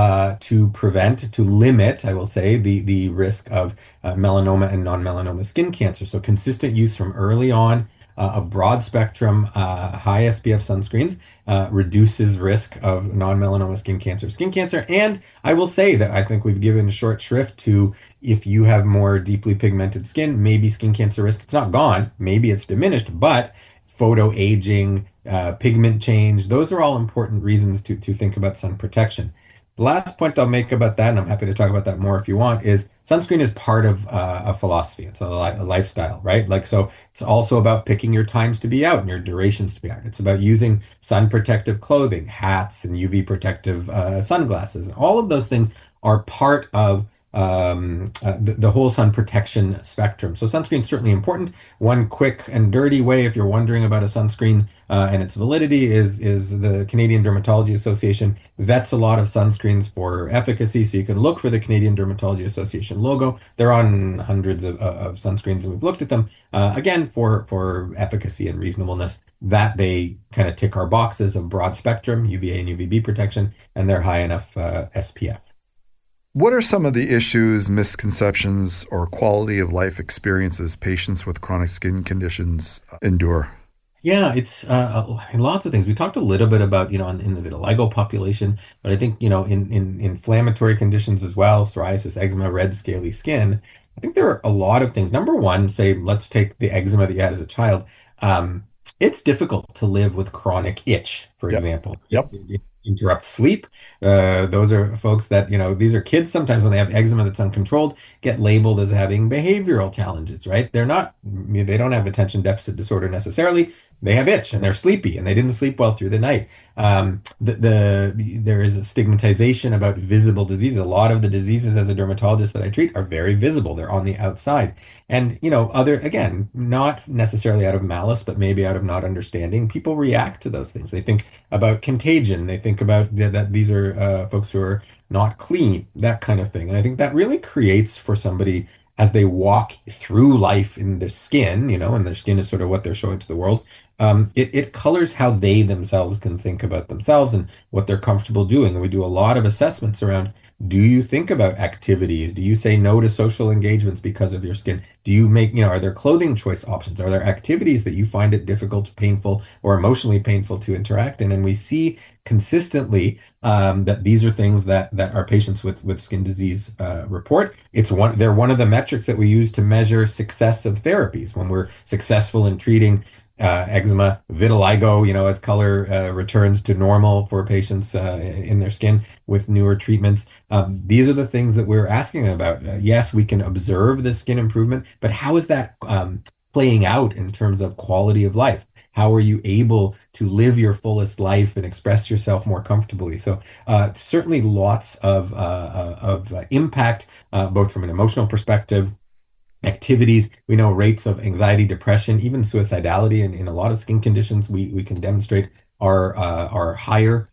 to limit, I will say, the risk of melanoma and non-melanoma skin cancer. So consistent use from early on of broad spectrum, high SPF sunscreens reduces risk of non-melanoma skin cancer. And I will say that I think we've given short shrift to, if you have more deeply pigmented skin, maybe skin cancer risk, it's not gone, maybe it's diminished, but photo aging, pigment change, those are all important reasons to think about sun protection. The last point I'll make about that, and I'm happy to talk about that more if you want, is sunscreen is part of a philosophy. It's a lifestyle, right? So it's also about picking your times to be out and your durations to be out. It's about using sun protective clothing, hats and UV protective sunglasses. And all of those things are part of the whole sun protection spectrum. So sunscreen is certainly important. One quick and dirty way, if you're wondering about a sunscreen and its validity, is the Canadian Dermatology Association vets a lot of sunscreens for efficacy. So you can look for the Canadian Dermatology Association logo. They're on hundreds of sunscreens, and we've looked at them again for efficacy and reasonableness, that they kind of tick our boxes of broad spectrum UVA and UVB protection, and they're high enough SPF. What are some of the issues, misconceptions, or quality of life experiences patients with chronic skin conditions endure? Yeah, it's lots of things. We talked a little bit about, in the vitiligo population, but I think, in inflammatory conditions as well, psoriasis, eczema, red, scaly skin, I think there are a lot of things. Number one, say, let's take the eczema that you had as a child. It's difficult to live with chronic itch, for example. Yep. It interrupts sleep. Those are folks that, these are kids sometimes when they have eczema that's uncontrolled, get labeled as having behavioral challenges, right? They don't have attention deficit disorder necessarily. They have itch and they're sleepy and they didn't sleep well through the night. There is a stigmatization about visible disease. A lot of the diseases as a dermatologist that I treat are very visible. They're on the outside. And, again, not necessarily out of malice, but maybe out of not understanding, people react to those things. They think about contagion. They think about that these are folks who are not clean, that kind of thing. And I think that really creates for somebody, as they walk through life in their skin, and their skin is sort of what they're showing to the world, it colors how they themselves can think about themselves and what they're comfortable doing. And we do a lot of assessments around, do you think about activities? Do you say no to social engagements because of your skin? Do you make, are there clothing choice options? Are there activities that you find it difficult, painful, or emotionally painful to interact in? And we see consistently that these are things that our patients with skin disease report. They're one of the metrics that we use to measure success of therapies. When we're successful in treating eczema, vitiligo, as color returns to normal for patients in their skin with newer treatments. These are the things that we're asking about. Yes, we can observe the skin improvement, but how is that playing out in terms of quality of life? How are you able to live your fullest life and express yourself more comfortably? So certainly lots of impact, both from an emotional perspective, activities. We know rates of anxiety, depression, even suicidality in a lot of skin conditions we can demonstrate are higher.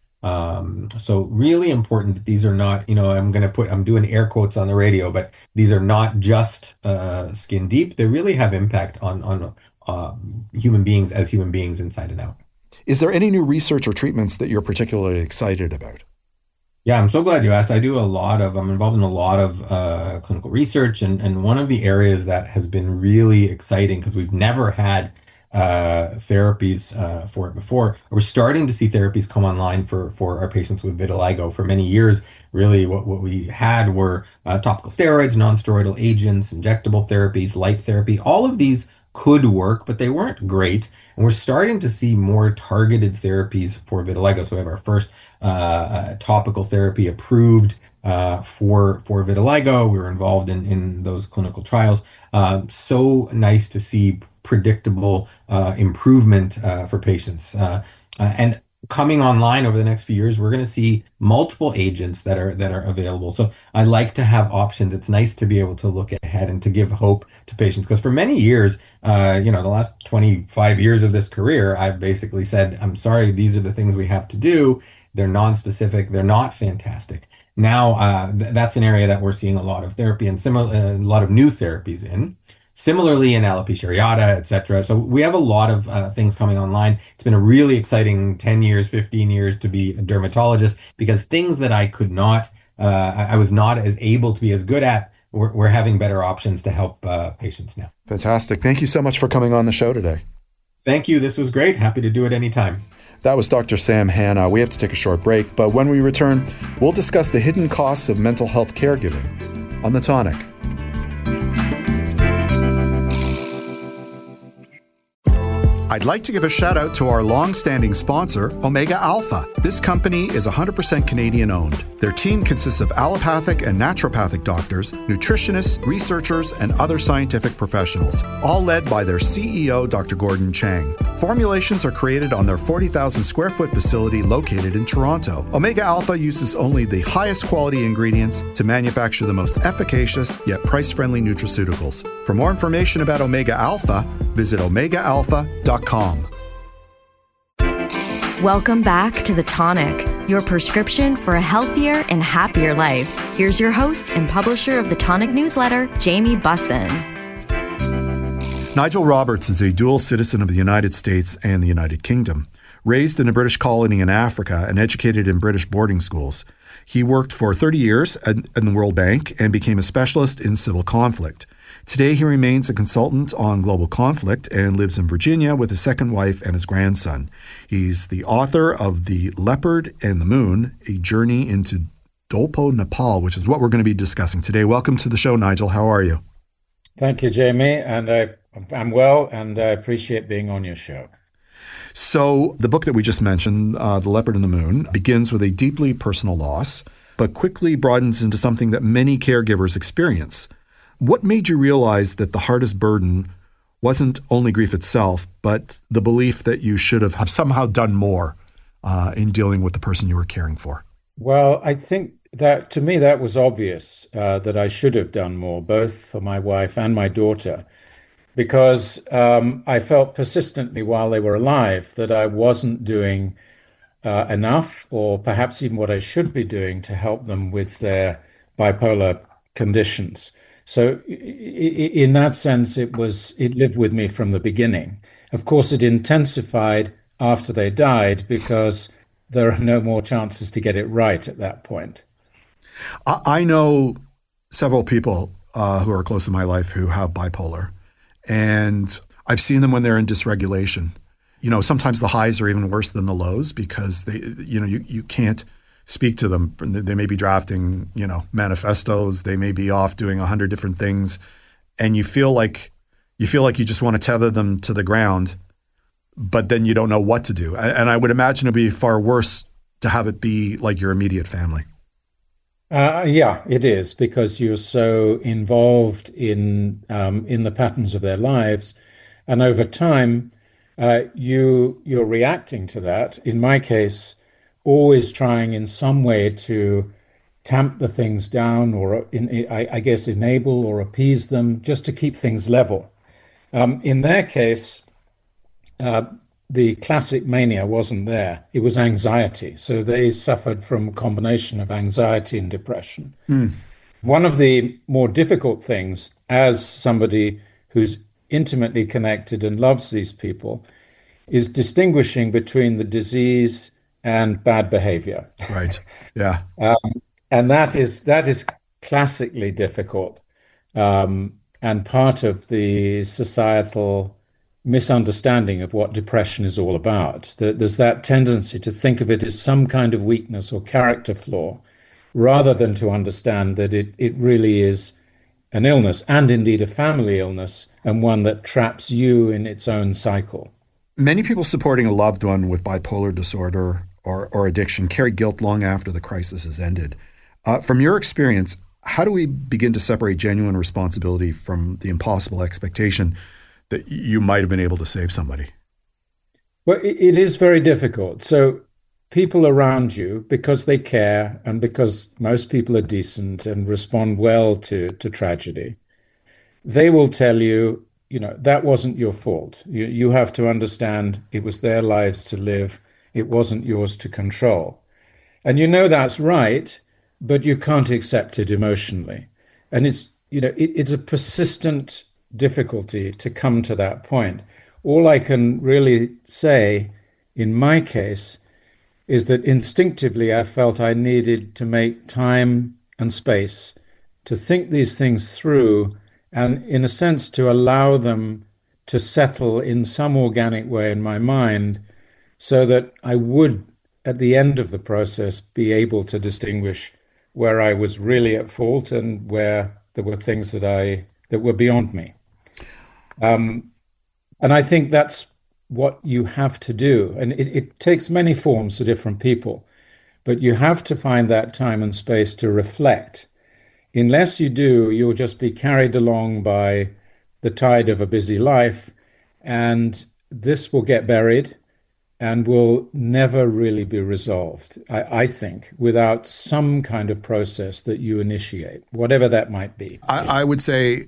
So really important that these are not, I'm doing air quotes on the radio, but these are not just skin deep. They really have impact on human beings as human beings inside and out. Is there any new research or treatments that you're particularly excited about? Yeah, I'm so glad you asked. I'm involved in a lot of clinical research, and one of the areas that has been really exciting, because we've never had therapies for it before. We're starting to see therapies come online for our patients with vitiligo. For many years, really what we had were topical steroids, non-steroidal agents, injectable therapies, light therapy. All of these could work, but they weren't great. And we're starting to see more targeted therapies for vitiligo. So we have our first topical therapy approved for vitiligo. We were involved in those clinical trials. So nice to see predictable improvement for patients. And coming online over the next few years, we're going to see multiple agents that are available. So I like to have options. It's nice to be able to look ahead and to give hope to patients, because for many years, the last 25 years of this career, I've basically said, I'm sorry, these are the things we have to do. They're non-specific. They're not fantastic. Now, that's an area that we're seeing a lot of therapy and a lot of new therapies in. Similarly in alopecia areata, et cetera. So we have a lot of things coming online. It's been a really exciting 10 years, 15 years to be a dermatologist, because things that I could not, I was not as able to be as good at, we're having better options to help patients now. Fantastic. Thank you so much for coming on the show today. Thank you. This was great. Happy to do it anytime. That was Dr. Sam Hanna. We have to take a short break, but when we return, we'll discuss the hidden costs of mental health caregiving on The Tonic. I'd like to give a shout out to our long-standing sponsor, Omega Alpha. This company is 100% Canadian-owned. Their team consists of allopathic and naturopathic doctors, nutritionists, researchers, and other scientific professionals, all led by their CEO, Dr. Gordon Chang. Formulations are created on their 40,000 square foot facility located in Toronto. Omega Alpha uses only the highest quality ingredients to manufacture the most efficacious yet price-friendly nutraceuticals. For more information about Omega Alpha, visit omegaalpha.com. Welcome back to The Tonic, your prescription for a healthier and happier life. Here's your host and publisher of the Tonic newsletter, Jamie Bussin. Nigel Roberts is a dual citizen of the United States and the United Kingdom. Raised in a British colony in Africa and educated in British boarding schools, he worked for 30 years at the World Bank and became a specialist in civil conflict. Today, he remains a consultant on global conflict and lives in Virginia with his second wife and his grandson. He's the author of The Leopard and the Moon, A Journey into Dolpo, Nepal, which is what we're going to be discussing today. Welcome to the show, Nigel. How are you? Thank you, Jamie. And I'm well, and I appreciate being on your show. So the book that we just mentioned, The Leopard and the Moon, begins with a deeply personal loss, but quickly broadens into something that many caregivers experience. What made you realize that the hardest burden wasn't only grief itself, but the belief that you should have somehow done more in dealing with the person you were caring for? Well, I think that to me that was obvious, that I should have done more, both for my wife and my daughter, because I felt persistently while they were alive that I wasn't doing enough, or perhaps even what I should be doing to help them with their bipolar conditions. So in that sense, it lived with me from the beginning. Of course, it intensified after they died because there are no more chances to get it right at that point. I know several people who are close in my life who have bipolar, and I've seen them when they're in dysregulation. Sometimes the highs are even worse than the lows because you can't speak to them. They may be drafting, manifestos. They may be off doing 100 different things, and you feel like you just want to tether them to the ground but then you don't know what to do. And I would imagine it'd be far worse to have it be like your immediate family. Yeah, it is, because you're so involved in the patterns of their lives, and over time, you're reacting to that. In my case, always trying in some way to tamp the things down, or I guess enable or appease them, just to keep things level. In their case, the classic mania wasn't there. It was anxiety. So they suffered from a combination of anxiety and depression. One of the more difficult things, as somebody who's intimately connected and loves these people, is distinguishing between the disease and bad behavior. Right. Yeah. And that is classically difficult, and part of the societal misunderstanding of what depression is all about. There's that tendency to think of it as some kind of weakness or character flaw, rather than to understand that it really is an illness, and indeed a family illness, and one that traps you in its own cycle. Many people supporting a loved one with bipolar disorder or addiction carry guilt long after the crisis has ended. From your experience, how do we begin to separate genuine responsibility from the impossible expectation that you might have been able to save somebody? Well, it is very difficult. So people around you, because they care and because most people are decent and respond well to tragedy, they will tell you, that wasn't your fault. You have to understand it was their lives to live. It wasn't yours to control. And that's right, but you can't accept it emotionally. And it's a persistent difficulty to come to that point. All I can really say in my case is that instinctively I felt I needed to make time and space to think these things through, and in a sense to allow them to settle in some organic way in my mind, so that I would, at the end of the process, be able to distinguish where I was really at fault and where there were things that were beyond me. And I think that's what you have to do. And it takes many forms for different people, but you have to find that time and space to reflect. Unless you do, you'll just be carried along by the tide of a busy life, and this will get buried and will never really be resolved, I think, without some kind of process that you initiate, whatever that might be. I would say,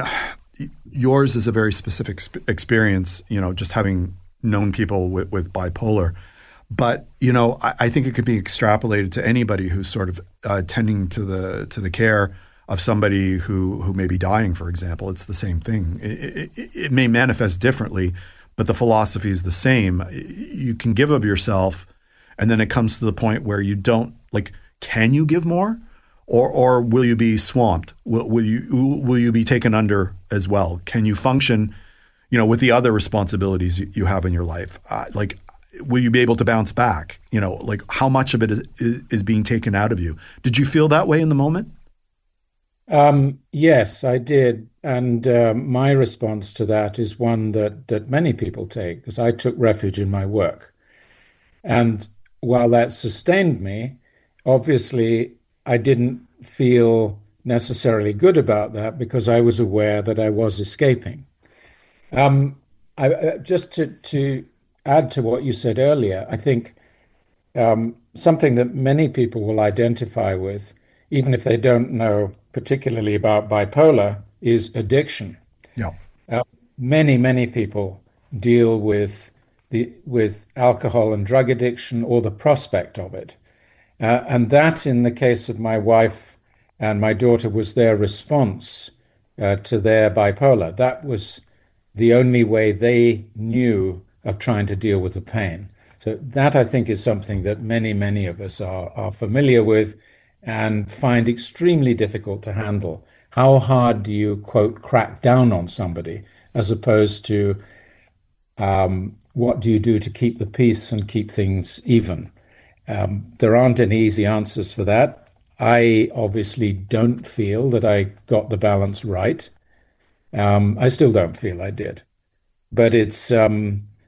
yours is a very specific experience, just having known people with bipolar. But, I think it could be extrapolated to anybody who's sort of tending to the care of somebody who may be dying, for example. It's the same thing. It may manifest differently, but the philosophy is the same. You can give of yourself, and then it comes to the point where you don't, can you give more? Or will you be swamped? Will you be taken under as well? Can you function, with the other responsibilities you have in your life? Will you be able to bounce back? How much of it is being taken out of you? Did you feel that way in the moment? Yes, I did. And my response to that is one that many people take, because I took refuge in my work. And while that sustained me, obviously I didn't feel necessarily good about that, because I was aware that I was escaping. Just to add to what you said earlier, I think something that many people will identify with, even if they don't know particularly about bipolar, is addiction. Yeah. Many people deal with alcohol and drug addiction, or the prospect of it. And that, in the case of my wife and my daughter, was their response to their bipolar. That was the only way they knew of trying to deal with the pain. So that, I think, is something that many of us are familiar with and find extremely difficult to handle. How hard do you, quote, crack down on somebody, as opposed to what do you do to keep the peace and keep things even? There aren't any easy answers for that. I obviously don't feel that I got the balance right. I still don't feel I did. But it's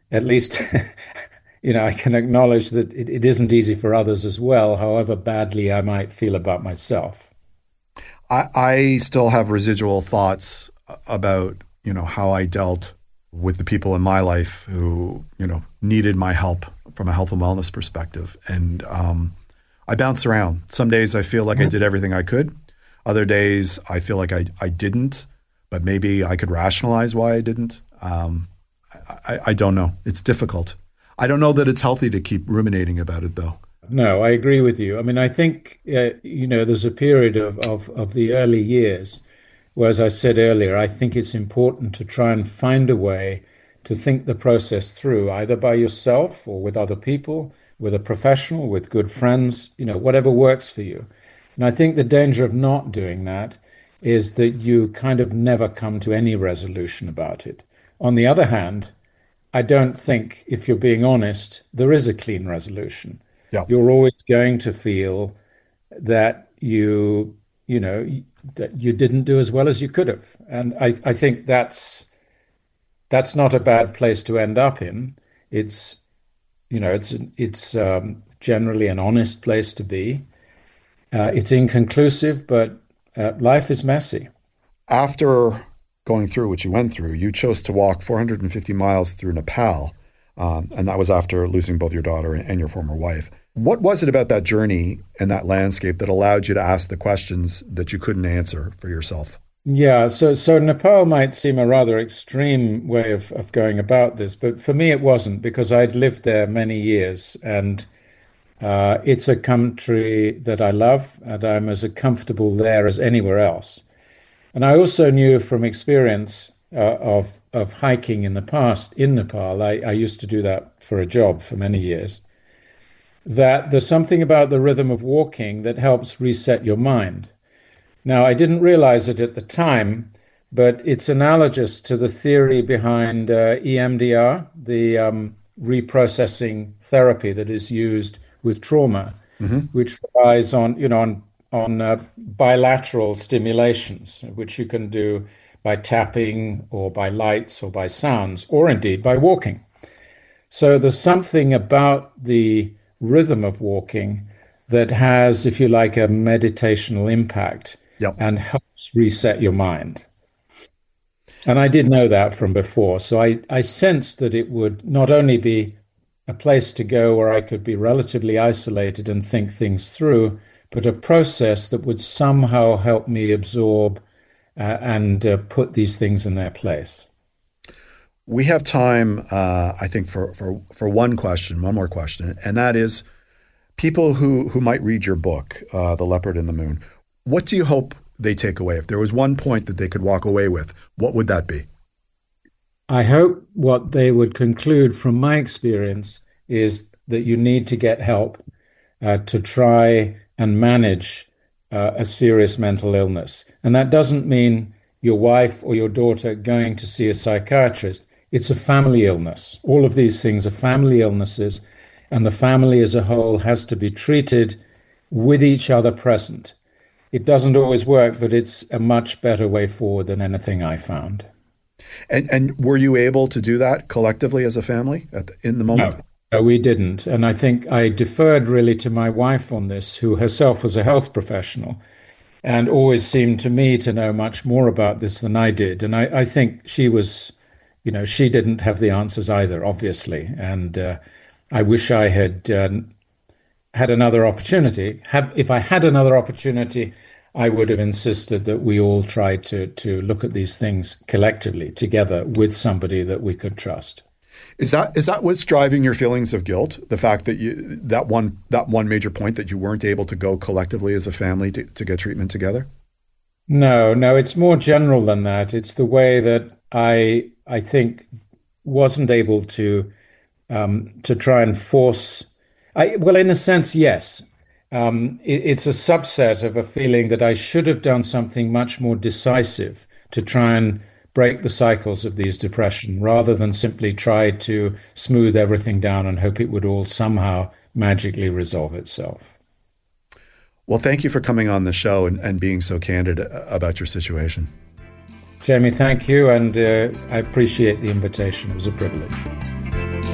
at least, I can acknowledge that it isn't easy for others as well, however badly I might feel about myself. I still have residual thoughts about, how I dealt with the people in my life who, needed my help from a health and wellness perspective. And I bounce around. Some days I feel like I did everything I could. Other days I feel like I didn't, but maybe I could rationalize why I didn't. I don't know. It's difficult. I don't know that it's healthy to keep ruminating about it, though. No, I agree with you. I mean, I think, there's a period of the early years where, as I said earlier, I think it's important to try and find a way to think the process through, either by yourself or with other people, with a professional, with good friends, whatever works for you. And I think the danger of not doing that is that you kind of never come to any resolution about it. On the other hand, I don't think, if you're being honest, there is a clean resolution. Yeah. You're always going to feel that that you didn't do as well as you could have. And I think that's not a bad place to end up in. It's generally an honest place to be. It's inconclusive, but life is messy. After going through what you went through, you chose to walk 450 miles through Nepal, and that was after losing both your daughter and your former wife. What was it about that journey and that landscape that allowed you to ask the questions that you couldn't answer for yourself? Yeah, so Nepal might seem a rather extreme way of going about this, but for me it wasn't, because I'd lived there many years, and it's a country that I love, and I'm as comfortable there as anywhere else. And I also knew from experience of hiking in the past in Nepal, I used to do that for a job for many years, that there's something about the rhythm of walking that helps reset your mind. Now, I didn't realize it at the time, but it's analogous to the theory behind EMDR, the reprocessing therapy that is used with trauma, which relies on bilateral stimulations, which you can do by tapping or by lights or by sounds, or indeed by walking. So there's something about the rhythm of walking that has, if you like, a meditational impact. Yep. And helps reset your mind. And I did know that from before. So I sensed that it would not only be a place to go where I could be relatively isolated and think things through, but a process that would somehow help me absorb and put these things in their place. We have time, I think, for one more question, and that is people who might read your book, The Leopard and the Moon. What do you hope they take away? If there was one point that they could walk away with, what would that be? I hope what they would conclude from my experience is that you need to get help to try and manage a serious mental illness. And that doesn't mean your wife or your daughter going to see a psychiatrist. It's a family illness. All of these things are family illnesses, and the family as a whole has to be treated with each other present. It doesn't always work, but it's a much better way forward than anything I found. And were you able to do that collectively as a family in the moment? No, we didn't. And I think I deferred really to my wife on this, who herself was a health professional and always seemed to me to know much more about this than I did. And I think she was, she didn't have the answers either, obviously. And I wish I had had another opportunity. If I had another opportunity, I would have insisted that we all try to look at these things collectively together with somebody that we could trust. Is that what's driving your feelings of guilt? The fact that that one major point that you weren't able to go collectively as a family to get treatment together? No, it's more general than that. It's the way that I think wasn't able to try and force. Well, in a sense, yes. It's a subset of a feeling that I should have done something much more decisive to try and break the cycles of these depression, rather than simply try to smooth everything down and hope it would all somehow magically resolve itself. Well, thank you for coming on the show and being so candid about your situation. Jamie, thank you, and I appreciate the invitation. It was a privilege.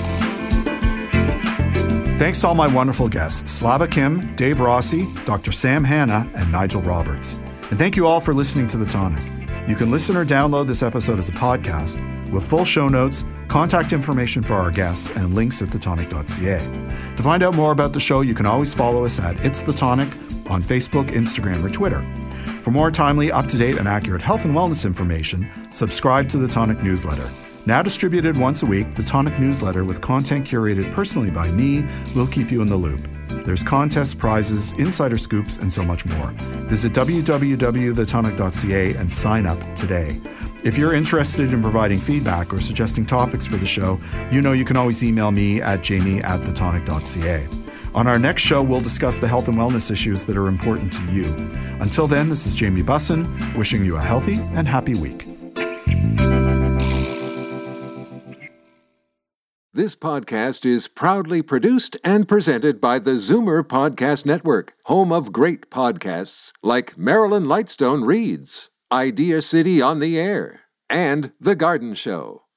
Thanks to all my wonderful guests, Slava Kim, Dave Rossi, Dr. Sam Hanna, and Nigel Roberts. And thank you all for listening to The Tonic. You can listen or download this episode as a podcast with full show notes, contact information for our guests, and links at thetonic.ca. To find out more about the show, you can always follow us at It's The Tonic on Facebook, Instagram, or Twitter. For more timely, up-to-date, and accurate health and wellness information, subscribe to The Tonic newsletter. Now distributed once a week, The Tonic newsletter with content curated personally by me will keep you in the loop. There's contests, prizes, insider scoops, and so much more. Visit www.thetonic.ca and sign up today. If you're interested in providing feedback or suggesting topics for the show, you know you can always email me at jamie@thetonic.ca. On our next show, we'll discuss the health and wellness issues that are important to you. Until then, this is Jamie Bussin, wishing you a healthy and happy week. This podcast is proudly produced and presented by the Zoomer Podcast Network, home of great podcasts like Marilyn Lightstone Reads, Idea City on the Air, and The Garden Show.